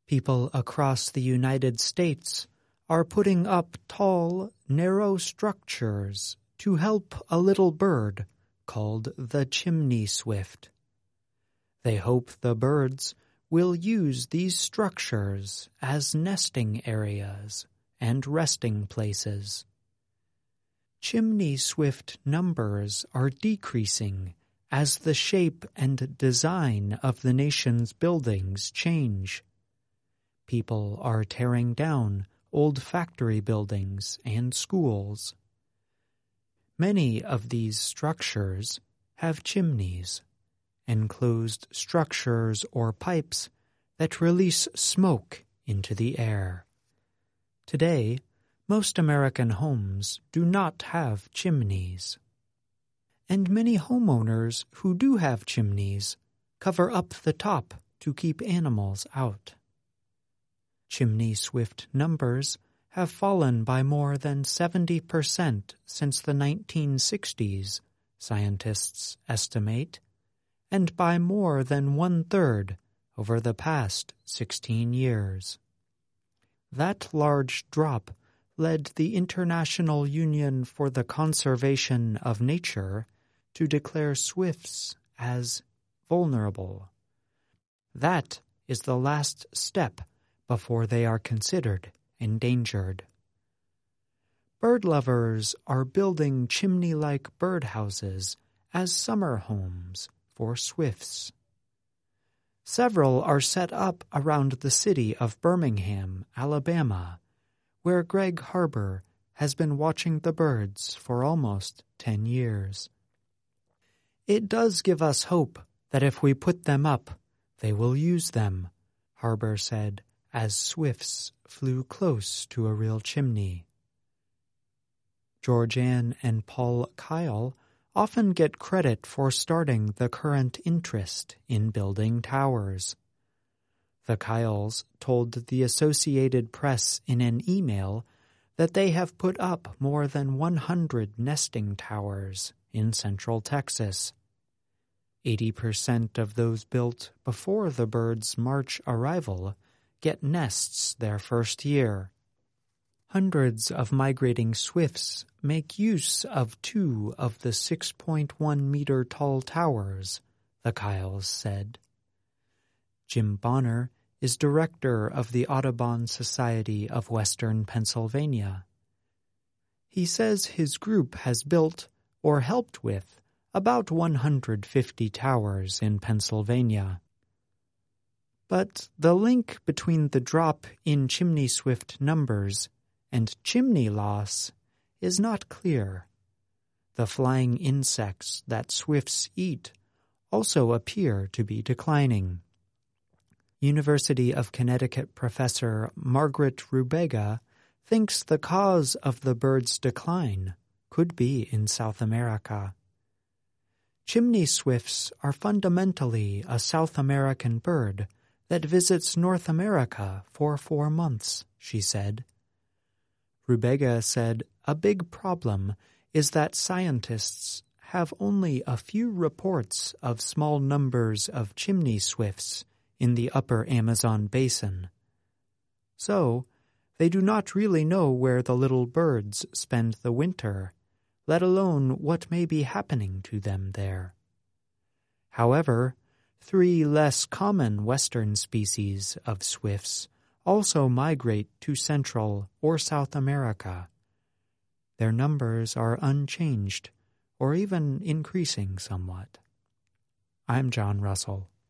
People across the United States are putting up tall, narrow structures to help a little bird called the chimney swift. They hope the birds will use these structures as nesting areas and resting places. Chimney swift numbers are decreasing as the shape and design of the nation's buildings change. People are tearing down old factory buildings and schools. Many of these structures have chimneys, enclosed structures or pipes that release smoke into the air. Today, most American homes do not have chimneys. And many homeowners who do have chimneys cover up the top to keep animals out. Chimney swift numbers have fallen by more than 70% since the 1960s, scientists estimate, and by more than 1/3 over the past 16 years. That large drop led the International Union for the Conservation of Nature to declare swifts as vulnerable. That is the last step before they are considered endangered. Bird lovers are building chimney-like birdhouses as summer homes for swifts. Several are set up around the city of Birmingham, Alabama, where Greg Harbour has been watching the birds for almost 10 years. It does give us hope that if we put them up, they will use them, Harbour said, as swifts flew close to a real chimney. Georgianne and Paul Kyle often get credit for starting the current interest in building towers. The Kyles told the Associated Press in an email that they have put up more than 100 nesting towers in Central Texas. 80% of those built before the birds' March arrival get nests their first year. Hundreds of migrating swifts make use of 2 of the 6.1-meter-tall towers, the Kyles said. Jim Bonner is director of the Audubon Society of Western Pennsylvania. He says his group has built or helped with about 150 towers in Pennsylvania. But the link between the drop in chimney swift numbers and chimney loss is not clear. The flying insects that swifts eat also appear to be declining. University of Connecticut professor Margaret Rubega thinks the cause of the bird's decline could be in South America. Chimney swifts are fundamentally a South American bird that visits North America for 4 months, she said. Rubega said a big problem is that scientists have only a few reports of small numbers of chimney swifts in the upper Amazon basin. So, they do not really know where the little birds spend the winter, let alone what may be happening to them there. However, 3 less common western species of swifts also migrate to Central or South America. Their numbers are unchanged or even increasing somewhat. I'm John Russell.